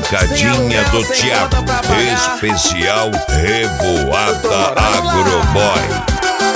Pancadinha do Thiago, especial Revoada Agroboy.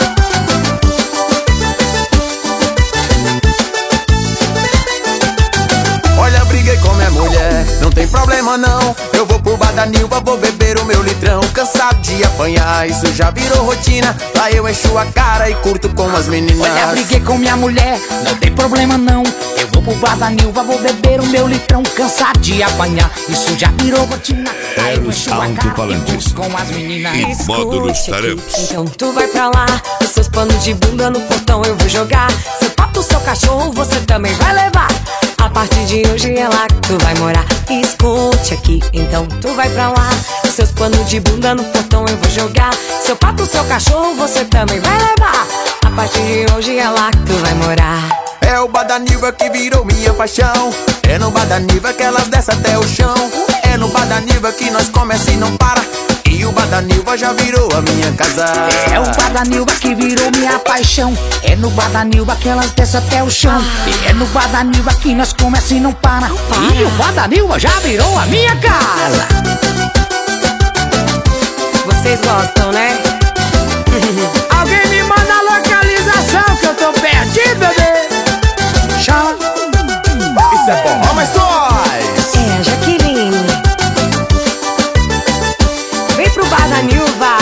Olha, briguei com minha mulher, não tem problema não. Eu vou pro bar da Nilva, vou beber o meu litrão. Cansado de apanhar, isso já virou rotina. Lá eu encho a cara e curto com as meninas. Olha, briguei com minha mulher, não tem problema não. Eu vou pro bar da Nilva, vou beber o meu litrão. Cansado de apanhar, isso já virou rotina. Lá eu encho a cara e curto com as meninas. E módulos tarefas. Então tu vai pra lá, os seus panos de bunda no portão eu vou jogar. Seu pato, seu cachorro, você também vai levar. A partir de hoje é lá que tu vai morar. Escute aqui, então tu vai pra lá. Os seus panos de bunda no portão eu vou jogar. Seu pato, seu cachorro, você também vai levar. A partir de hoje é lá que tu vai morar. É o bar da Nilva que virou minha paixão. É no bar da Nilva que elas descem até o chão. É no bar da Nilva que nós começa e não para. E o bar da Nilva já virou a minha casa. É o bar da Nilva que virou minha paixão. É no bar da Nilva que elas descem até o chão. E é no bar da Nilva que nós começa e não para. E o bar da Nilva já virou a minha casa. Vocês gostam, né? Alguém me manda a localização que eu tô perdido, bebê. Chama. Isso é bom, mas nós. É a Jaqueline. Vem pro bar da Nilva.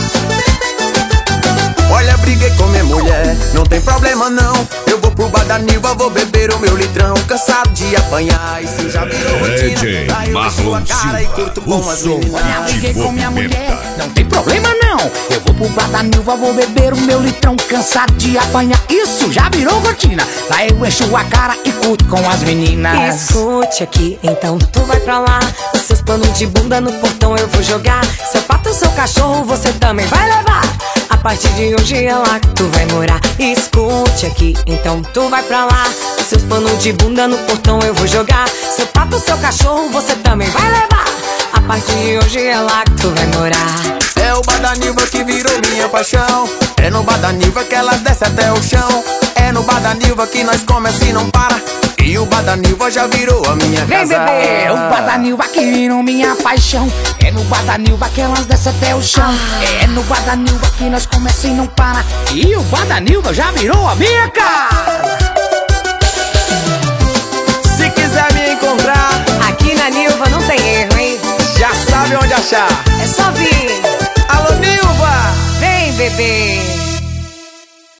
Olha, briguei com minha mulher, não tem problema não. Eu vou pro bar da Nilva, vou beber o meu litrão. Cansado de apanhar, isso já virou rotina. Lá eu encho a cara e curto com as meninas. Olha, briguei com minha mulher, não tem problema não. Eu vou pro bar da Nilva, vou beber o meu litrão. Cansado de apanhar, isso já virou rotina. Lá eu encho a cara e curto com as meninas. Escute aqui, então tu vai pra lá. Os seus panos de bunda no portão eu vou jogar. Seu pato, seu cachorro, você também vai levar. A partir de hoje é lá que tu vai morar. Escute aqui, então tu vai pra lá. Os seus panos de bunda no portão eu vou jogar. Seu pato, seu cachorro, você também vai levar. A partir de hoje é lá que tu vai morar. É o bar da Nilva que virou minha paixão. É no bar da Nilva que elas descem até o chão. É no bar da Nilva que nós começa e não para. E o bar da Nilva já virou a minha casa. Vem, bebê! É o bar da Nilva que virou minha paixão. É no bar da Nilva que elas descem até o chão. É no bar da Nilva que nós começa e não para. E o bar da Nilva já virou a minha casa. Se quiser me encontrar, Aqui na Nilva não tem erro, hein? já sabe onde achar. É só vir. Alô, Nilva! Vem, bebê!